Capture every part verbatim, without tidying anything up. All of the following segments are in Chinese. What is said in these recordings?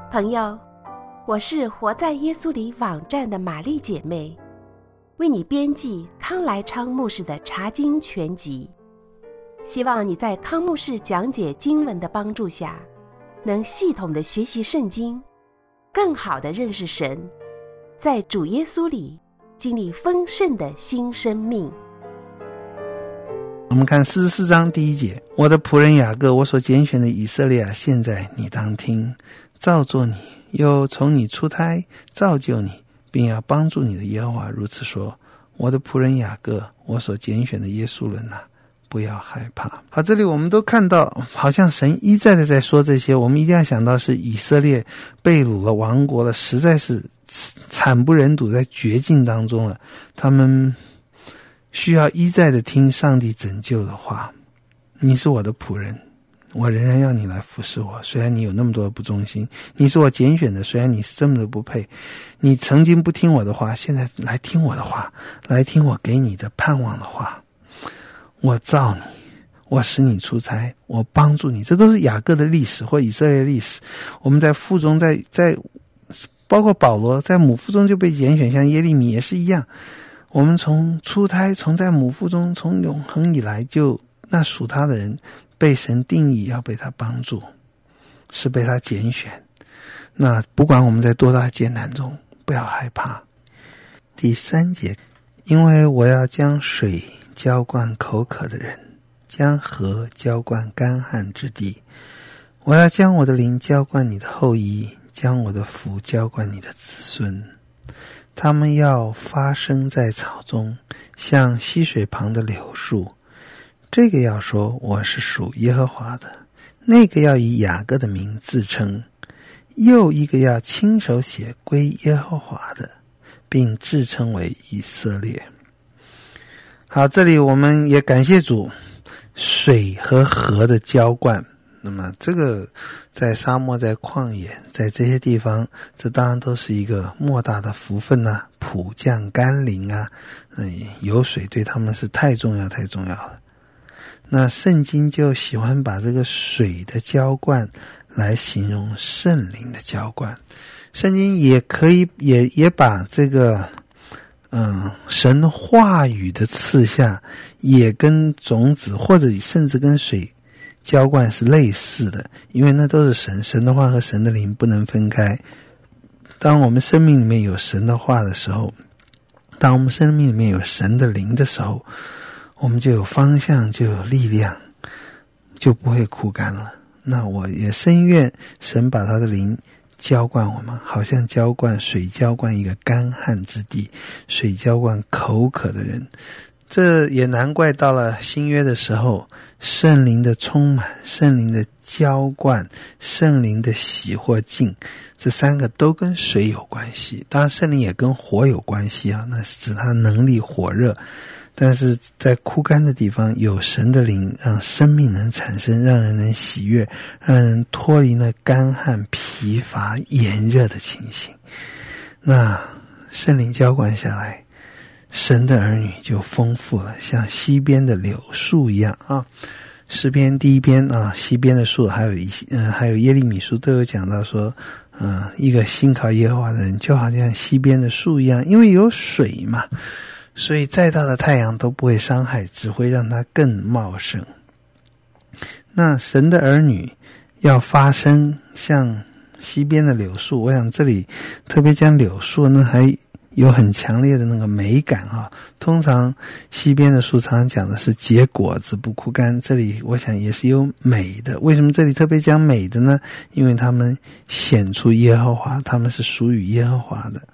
朋友，我是活在耶稣里网站的玛丽姐妹，为你编辑康来昌牧师的查经全集，希望你在康牧师讲解经文的帮助下，能系统的学习圣经，更好的认识神，在主耶稣里经历丰盛的新生命。 我们看四十四章第一节，我的仆人雅各，我所拣选的以色列啊，现在你当听，造作你，又从你出胎造就你，并要帮助你的耶和华如此说，我的仆人雅各，我所拣选的耶稣人啊，不要害怕。好，这里我们都看到好像神一再的在说这些，我们一定要想到是以色列被掳了，亡国了，实在是惨不忍睹，在绝境当中了，他们需要一再的听上帝拯救的话。你是我的仆人，我仍然要你来服侍我，虽然你有那么多的不忠心，你是我拣选的，虽然你是这么的不配，你曾经不听我的话，现在来听我的话，来听我给你的盼望的话。我造你，我使你出差，我帮助你，这都是雅各的历史或以色列的历史。我们在腹中，在在包括保罗在母腹中就被拣选，像耶利米也是一样。我们从出胎，从在母腹中，从永恒以来，就那属他的人被神定义要被他帮助，是被他拣选。那不管我们在多大艰难中，不要害怕。第三节，因为我要将水浇灌口渴的人，将河浇灌干旱之地。我要将我的灵浇灌你的后裔，将我的福浇灌你的子孙。他们要发生在草中，像溪水旁的柳树。这个要说我是属耶和华的，那个要以雅各的名自称，又一个要亲手写归耶和华的，并自称为以色列。好，这里我们也感谢主，水和河的浇灌。那么这个在沙漠，在旷野，在这些地方，这当然都是一个莫大的福分啊，普降甘霖啊，嗯，有水对他们是太重要太重要了。那圣经就喜欢把这个水的浇灌来形容圣灵的浇灌，圣经也可以也也把这个嗯神话语的赐下也跟种子或者甚至跟水浇灌是类似的，因为那都是神神的话和神的灵不能分开。当我们生命里面有神的话的时候，当我们生命里面有神的灵的时候，我们就有方向，就有力量，就不会枯干了。那我也深愿神把他的灵浇灌我们，好像浇灌水浇灌一个干旱之地，水浇灌口渴的人。这也难怪到了新约的时候，圣灵的充满，圣灵的浇灌，圣灵的洗或净，这三个都跟水有关系。当然圣灵也跟火有关系啊，那是指它能力火热。但是在枯干的地方有神的灵，让生命能产生，让人能喜悦，让人脱离那干旱疲乏炎热的情形。那圣灵浇灌下来，神的儿女就丰富了，像西边的柳树一样啊。诗篇第一篇啊，西边的树，还有一嗯、呃，还有耶利米书都有讲到说，嗯、呃，一个信靠耶和华的人，就好像西边的树一样，因为有水嘛，所以再大的太阳都不会伤害，只会让它更茂盛。那神的儿女要发生像西边的柳树，我想这里特别讲柳树呢，还有很强烈的那个美感啊。通常西边的树常常讲的是结果子不枯干，这里我想也是有美的。为什么这里特别讲美的呢？因为他们显出耶和华，他们是属于耶和华的。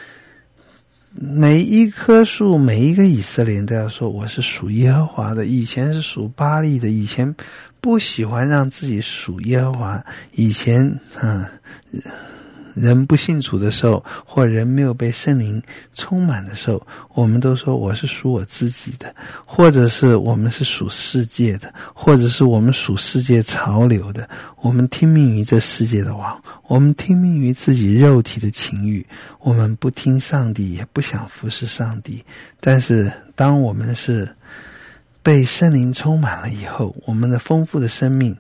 每一棵树，每一个以色列人都要说我是属耶和华的。以前是属巴力的，以前不喜欢让自己属耶和华，以前嗯人不信主的时候，或人没有被圣灵充满的时候，我们都说我是属我自己的，或者是我们是属世界的，或者是我们属世界潮流的，我们听命于这世界的王，我们听命于自己肉体的情欲，我们不听上帝，也不想服侍上帝。但是当我们是被圣灵充满了以后，我们的丰富的生命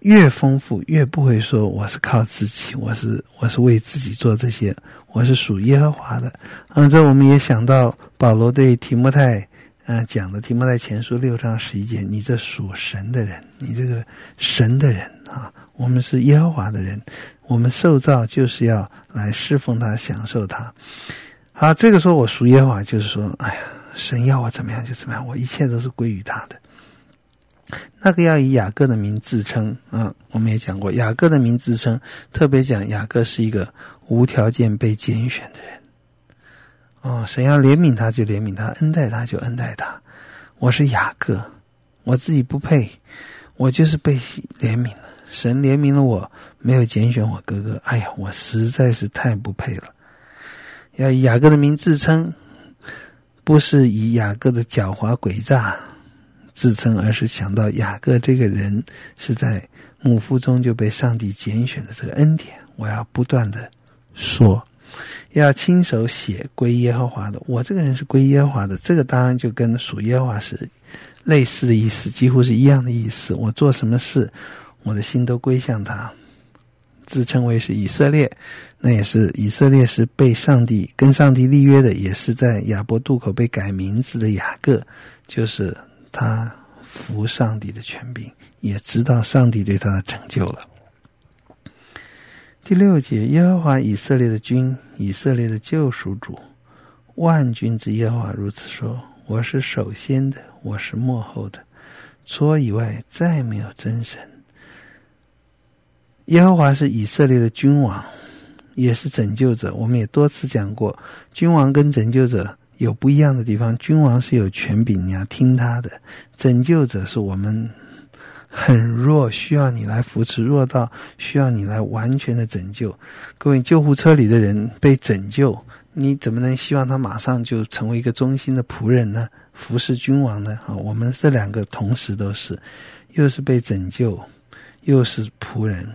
越丰富越不会说我是靠自己，我是我是为自己做这些，我是属耶和华的。嗯，这我们也想到保罗对提摩太嗯、呃、讲的，提摩太前书六章十一节，你这属神的人，你这个神的人啊，我们是耶和华的人，我们受造就是要来侍奉他，享受他。好，这个说我属耶和华，就是说哎呀，神要我怎么样就怎么样，我一切都是归于他的。那个要以雅各的名自称啊，我们也讲过雅各的名自称，特别讲雅各是一个无条件被拣选的人。哦，神要怜悯他就怜悯他，恩待他就恩待他。我是雅各，我自己不配，我就是被怜悯了。神怜悯了我，没有拣选我哥哥，哎呀，我实在是太不配了。要以雅各的名自称，不是以雅各的狡猾诡诈自称，而是想到雅各这个人是在母腹中就被上帝拣选的这个恩典，我要不断的说，要亲手写归耶和华的，我这个人是归耶和华的，这个当然就跟属耶和华是类似的意思，几乎是一样的意思。我做什么事我的心都归向他，自称为是以色列，那也是以色列是被上帝跟上帝立约的，也是在亚伯渡口被改名字的雅各，就是他服上帝的权柄，也知道上帝对他的拯救了。第六节，耶和华以色列的君，以色列的救赎主，万军之耶和华如此说，我是首先的，我是末后的，除我以外再没有真神。耶和华是以色列的君王，也是拯救者。我们也多次讲过，君王跟拯救者有不一样的地方，君王是有权柄，你要听他的，拯救者是我们很弱，需要你来扶持，弱到需要你来完全的拯救。各位，救护车里的人被拯救，你怎么能希望他马上就成为一个忠心的仆人呢？服侍君王呢？啊，我们这两个同时都是，又是被拯救，又是仆人。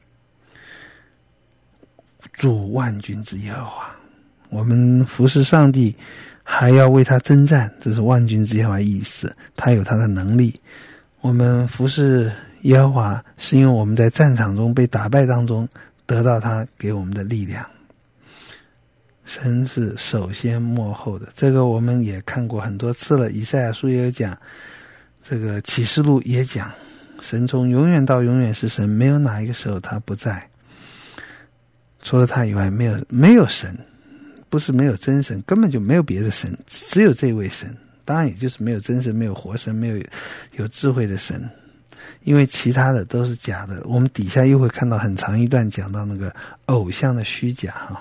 主万军之耶和华，我们服侍上帝还要为他征战，这是万军之耶和华意思，他有他的能力。我们服侍耶和华是因为我们在战场中被打败当中得到他给我们的力量。神是首先末后的，这个我们也看过很多次了，以赛亚书也有讲，这个启示录也讲，神从永远到永远是神，没有哪一个时候他不在，除了他以外没有没有神，不是没有真神，根本就没有别的神，只有这位神。当然也就是没有真神，没有活神，没有有智慧的神，因为其他的都是假的。我们底下又会看到很长一段讲到那个偶像的虚假哈。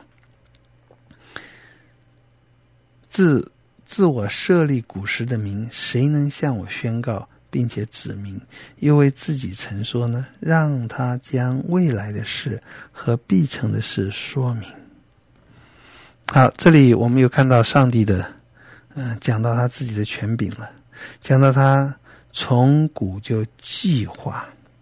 自自我设立古时的名，谁能向我宣告并且指明？又为自己曾说呢，让他将未来的事和必成的事说明。好，这里我们又看到上帝的嗯，讲到他自己的权柄了，讲到他从古就计划，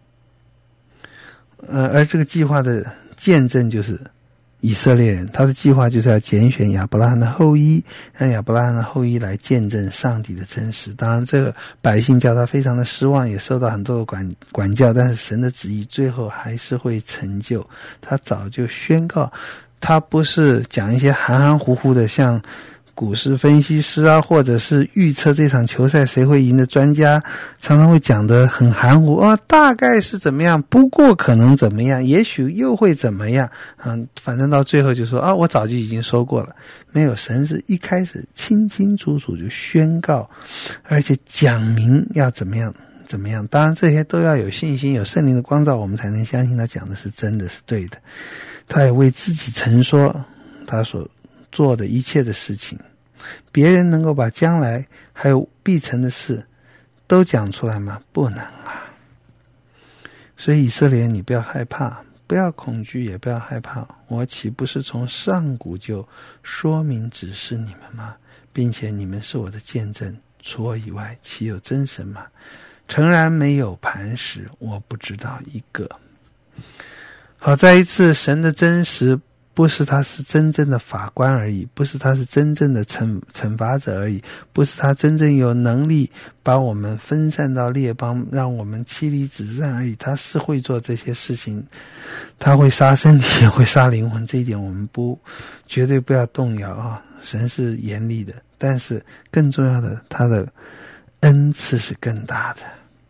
呃，而这个计划的见证就是以色列人，他的计划就是要拣选亚伯拉罕的后裔，让亚伯拉罕的后裔来见证上帝的真实。当然这个百姓叫他非常的失望，也受到很多的管管教，但是神的旨意最后还是会成就。他早就宣告，他不是讲一些含含糊糊的，像股市分析师啊，或者是预测这场球赛谁会赢的专家，常常会讲得很含糊哦，大概是怎么样，不过可能怎么样，也许又会怎么样啊，反正到最后就说啊，我早就已经说过了。没有，神是一开始清清楚楚就宣告，而且讲明要怎么样怎么样。当然这些都要有信心，有圣灵的光照，我们才能相信他讲的是真的，是对的。他也为自己曾说他所做的一切的事情，别人能够把将来还有必成的事都讲出来吗？不能啊。所以以色列人，你不要害怕，不要恐惧，也不要害怕，我岂不是从上古就说明指示你们吗？并且你们是我的见证，除我以外岂有真神吗？诚然没有磐石，我不知道一个。好，再一次，神的真实不是他是真正的法官而已，不是他是真正的惩惩罚者而已，不是他真正有能力把我们分散到列邦，让我们妻离子散而已。他是会做这些事情，他会杀身体也会杀灵魂，这一点我们不绝对不要动摇啊！神是严厉的，但是更重要的，他的恩赐是更大的。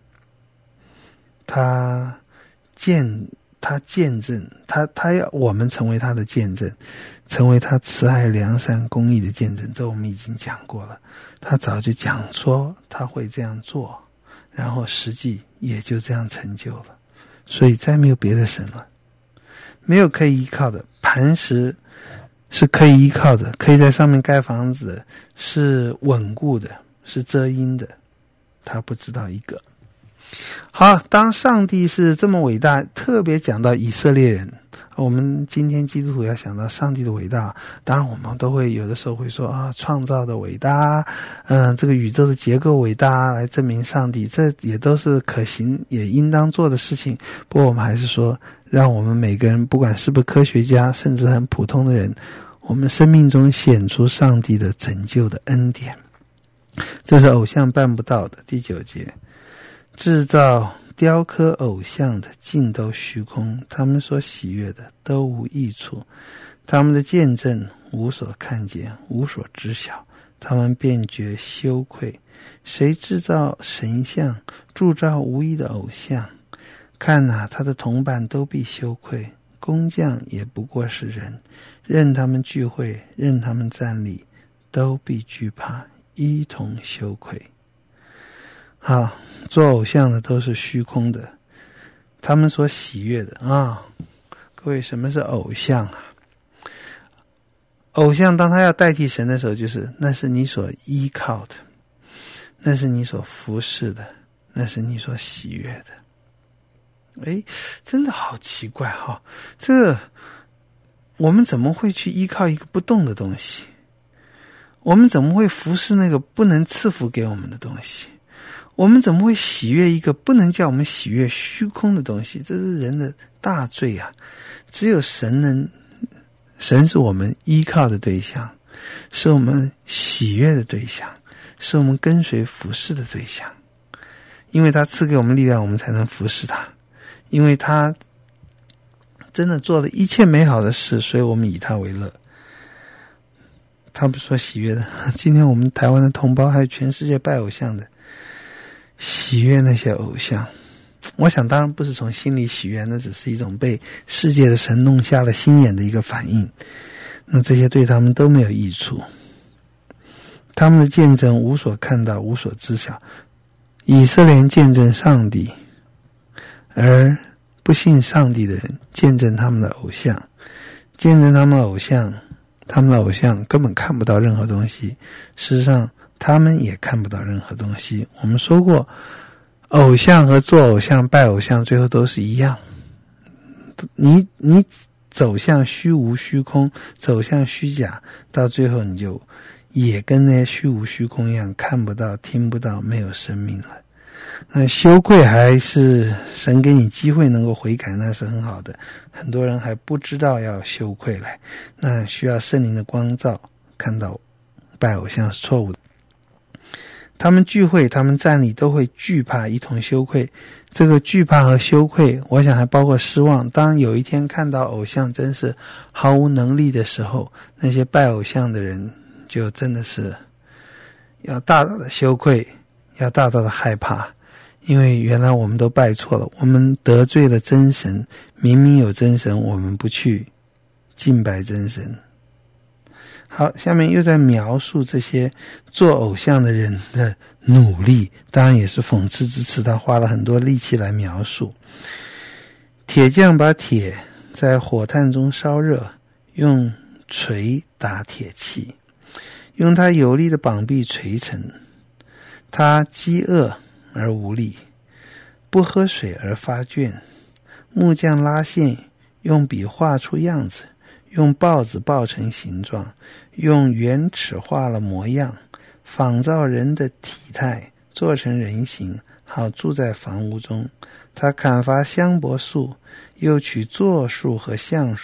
他见他见证，他他要我们成为他的见证，成为他慈爱良善公义的见证，这我们已经讲过了。他早就讲说他会这样做，然后实际也就这样成就了。所以再没有别的神了，没有可以依靠的。磐石是可以依靠的，可以在上面盖房子的，是稳固的，是遮阴的，他不知道一个。好，当上帝是这么伟大，特别讲到以色列人，我们今天基督徒要想到上帝的伟大，当然我们都会有的时候会说啊，创造的伟大，嗯，这个宇宙的结构伟大，来证明上帝，这也都是可行也应当做的事情。不过我们还是说，让我们每个人，不管是不是科学家，甚至很普通的人，我们生命中显出上帝的拯救的恩典，这是偶像办不到的。第九节，制造雕刻偶像的尽都虚空，他们所喜悦的都无益处，他们的见证无所看见，无所知晓，他们便觉羞愧。谁制造神像，铸造无益的偶像？看哪，他的同伴都必羞愧，工匠也不过是人，任他们聚会，任他们站立，都必惧怕，一同羞愧。好，做偶像的都是虚空的，他们所喜悦的啊，各位，什么是偶像啊？偶像当他要代替神的时候，就是那是你所依靠的，那是你所服侍的，那是你所喜悦的。诶，真的好奇怪哈、哦！这我们怎么会去依靠一个不动的东西？我们怎么会服侍那个不能赐福给我们的东西？我们怎么会喜悦一个不能叫我们喜悦虚空的东西？这是人的大罪啊！只有神能，神是我们依靠的对象，是我们喜悦的对象，是我们跟随服侍的对象。因为他赐给我们力量，我们才能服侍他。因为他真的做了一切美好的事，所以我们以他为乐。他不说喜悦的，今天我们台湾的同胞还有全世界拜偶像的，喜悦那些偶像，我想当然不是从心里喜悦，那只是一种被世界的神弄瞎了心眼的一个反应。那这些对他们都没有益处，他们的见证无所看到，无所知晓。以色列人见证上帝，而不信上帝的人见证他们的偶像，见证他们的偶像，他们的偶像根本看不到任何东西，事实上他们也看不到任何东西。我们说过，偶像和做偶像拜偶像最后都是一样，你你走向虚无虚空，走向虚假，到最后你就也跟那些虚无虚空一样，看不到听不到，没有生命了。那羞愧还是神给你机会能够悔改，那是很好的。很多人还不知道要羞愧来，那需要圣灵的光照，看到拜偶像是错误的。他们聚会，他们站立，都会惧怕，一同羞愧。这个惧怕和羞愧，我想还包括失望。当有一天看到偶像真是毫无能力的时候，那些拜偶像的人就真的是要大大的羞愧，要大大的害怕。因为原来我们都拜错了，我们得罪了真神，明明有真神，我们不去敬拜真神。好，下面又在描述这些做偶像的人的努力，当然也是讽刺之词，他花了很多力气来描述。铁匠把铁在火炭中烧热，用锤打铁器，用他有力的膀臂锤成。他饥饿而无力，不喝水而发倦。木匠拉线，用笔画出样子，用刨子刨成形状，用圆尺画了模样，仿造人的体态，做成人形，好住在房屋中。他砍伐香柏树，又取柞树和橡树，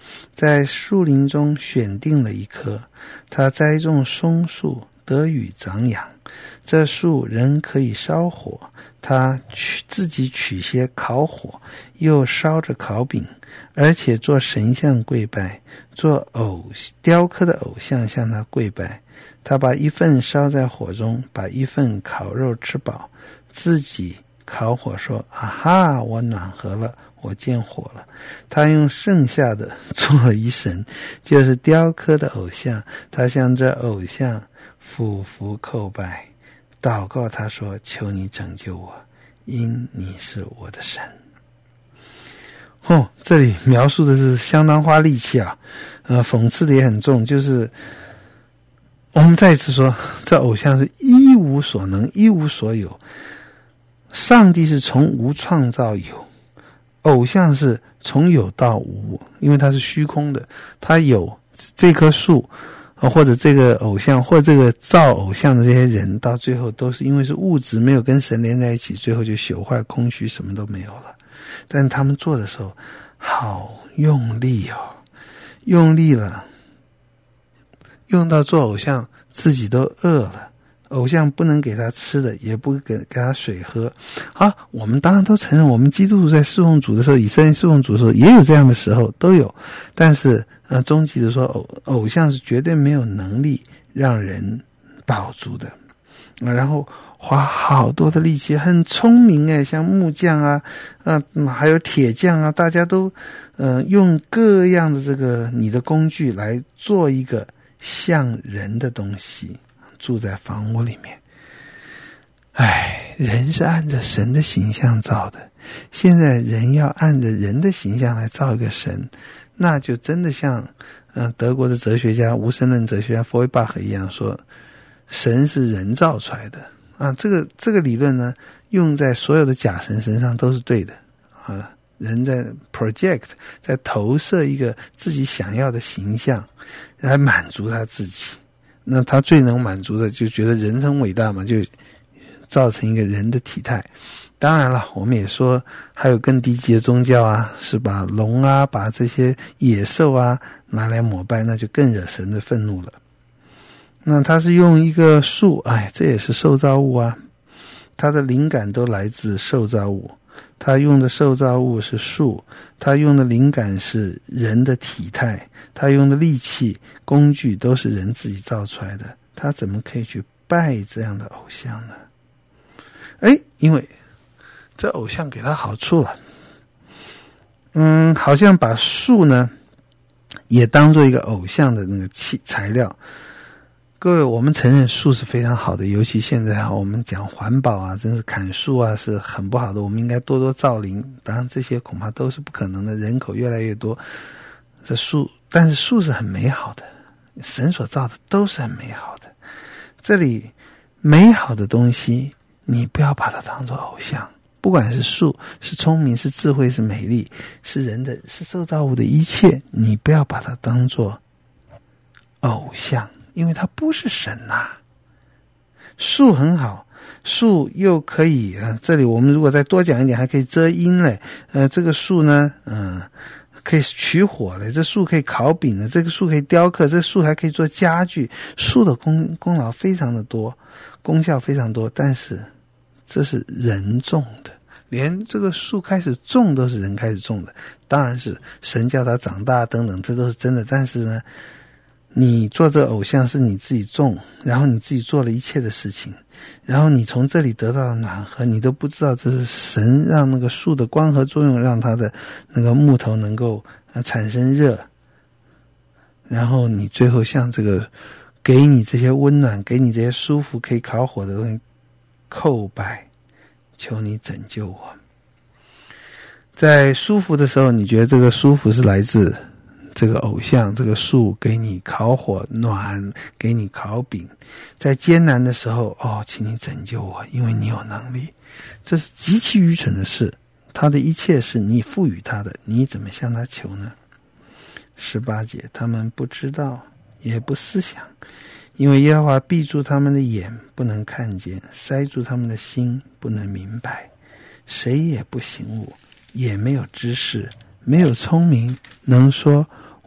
在树林中选定了一棵，他栽种松树，得雨长养。这树仍可以烧火，他取自己取些烤火，又烧着烤饼，而且做神像跪拜，做偶雕刻的偶像向他跪拜。他把一份烧在火中，把一份烤肉吃饱，自己烤火说：啊哈，我暖和了，我见火了。他用剩下的做了一神，就是雕刻的偶像。他向这偶像俯伏叩拜，祷告他说：求你拯救我，因你是我的神。哦，这里描述的是相当花力气啊，呃，讽刺的也很重，就是我们再一次说，这偶像是一无所能，一无所有。上帝是从无创造有，偶像是从有到无，因为它是虚空的。它有这棵树，或者这个偶像，或者这个造偶像的这些人，到最后都是因为是物质没有跟神连在一起，最后就朽坏空虚，什么都没有了。但他们做的时候好用力哦，用力了，用到做偶像自己都饿了，偶像不能给他吃的，也不给给他水喝。啊，我们当然都承认，我们基督徒在侍奉主的时候，以色列侍奉主的时候也有这样的时候，都有。但是呃，终极的说，偶偶像是绝对没有能力让人饱足的。啊，然后花好多的力气，很聪明诶，像木匠啊，啊，还有铁匠啊，大家都呃用各样的这个你的工具来做一个像人的东西，住在房屋里面。唉，人是按着神的形象造的，现在人要按着人的形象来造一个神，那就真的像嗯、呃、德国的哲学家无神论哲学家弗雷巴赫一样说，神是人造出来的啊。这个这个理论呢，用在所有的假神身上都是对的啊。人在 project 在投射一个自己想要的形象来满足他自己，那他最能满足的就觉得人很伟大嘛，就造成一个人的体态。当然了，我们也说还有更低级的宗教啊，是把龙啊，把这些野兽啊拿来膜拜，那就更惹神的愤怒了。那他是用一个树，哎，这也是受造物啊，他的灵感都来自受造物，他用的受造物是树，他用的灵感是人的体态，他用的力气工具都是人自己造出来的，他怎么可以去拜这样的偶像呢？哎，因为这偶像给他好处了，嗯，好像把树呢也当做一个偶像的那个器材料。各位，我们承认树是非常好的，尤其现在我们讲环保啊，真是砍树啊是很不好的，我们应该多多造林。当然这些恐怕都是不可能的，人口越来越多，这树，但是树是很美好的，神所造的都是很美好的。这里美好的东西你不要把它当作偶像，不管是树，是聪明，是智慧，是美丽，是人的，是受造物的一切，你不要把它当作偶像，因为它不是神啊。树很好，树又可以啊，这里我们如果再多讲一点，还可以遮阴嘞。呃，这个树呢，嗯、呃，可以取火嘞，这树可以烤饼的，这个树可以雕刻，这树还可以做家具。树的功功劳非常的多，功效非常多，但是这是人种的，连这个树开始种都是人开始种的。当然是神叫它长大等等，这都是真的。但是呢，你做这个偶像是你自己种，然后你自己做了一切的事情，然后你从这里得到的暖和，你都不知道这是神让那个树的光合作用让它的那个木头能够、呃、产生热，然后你最后像这个给你这些温暖，给你这些舒服可以烤火的东西叩拜，求你拯救我。在舒服的时候，你觉得这个舒服是来自这个偶像，这个树给你烤火暖，给你烤饼。在艰难的时候，哦，请你拯救我，因为你有能力。这是极其愚蠢的事，他的一切是你赋予他的，你怎么向他求呢？十八节，他们不知道也不思想，因为耶和华闭住他们的眼，不能看见，塞住他们的心，不能明白。谁也不醒悟，也没有知识，没有聪明能说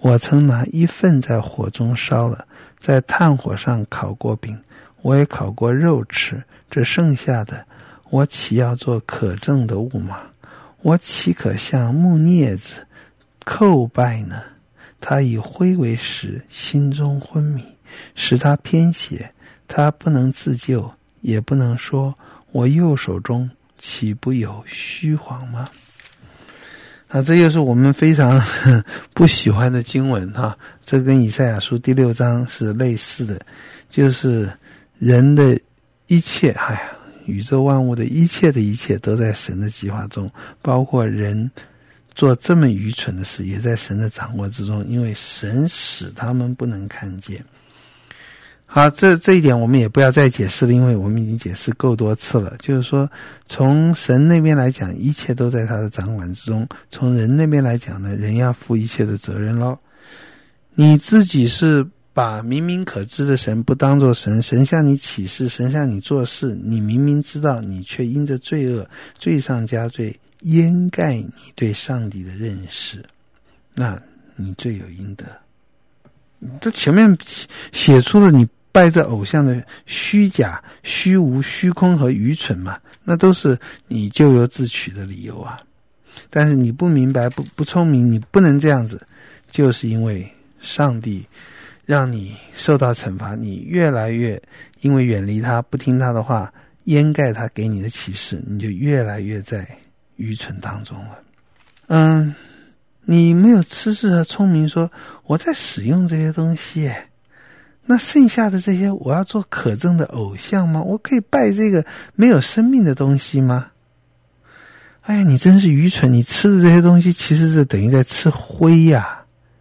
我曾拿一份在火中烧了，在炭火上烤过饼，我也烤过肉吃，这剩下的，我岂要做可憎的物吗？我岂可向木镊子叩拜呢？他以灰为食，心中昏迷，使他偏斜，他不能自救，也不能说，我右手中岂不有虚谎吗？啊，这又是我们非常不喜欢的经文哈，这跟以赛亚书第六章是类似的，就是人的一切，哎呀，宇宙万物的一切的一切都在神的计划中，包括人做这么愚蠢的事也在神的掌握之中，因为神使他们不能看见。好，这这一点我们也不要再解释了，因为我们已经解释够多次了。就是说，从神那边来讲，一切都在他的掌管之中；从人那边来讲呢，人要负一切的责任咯。你自己是把明明可知的神不当作神，神向你启示，神向你做事，你明明知道，你却因着罪恶罪上加罪，掩盖你对上帝的认识，那你罪有应得。这前面写出了你拜这偶像的虚假、虚无、虚空和愚蠢嘛，那都是你咎由自取的理由啊。但是你不明白、不不聪明，你不能这样子，就是因为上帝让你受到惩罚，你越来越因为远离他、不听他的话，掩盖他给你的启示，你就越来越在愚蠢当中了。嗯。你没有知识和聪明说我在使用这些东西，那剩下的这些我要做可憎的偶像吗？我可以拜这个没有生命的东西吗？哎呀，你真是愚蠢，你吃的这些东西其实是等于在吃灰呀。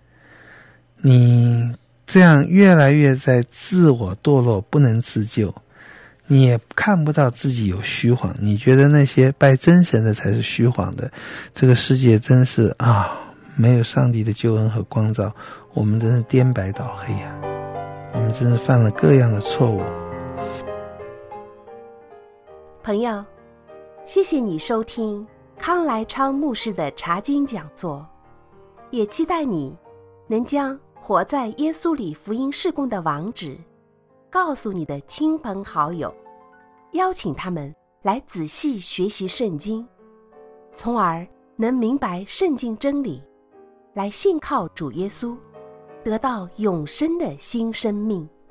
你这样越来越在自我堕落，不能自救，你也看不到自己有虚谎，你觉得那些拜真神的才是虚谎的。这个世界真是啊，没有上帝的救恩和光照，我们真是颠白倒黑呀、啊！我们真是犯了各样的错误。 朋友，谢谢你收听康来昌牧师的查经讲座，也期待你能将活在耶稣里福音事工的网址告诉你的亲朋好友，邀请他们来仔细学习圣经，从而能明白圣经真理，来信靠主耶稣，得到永生的新生命。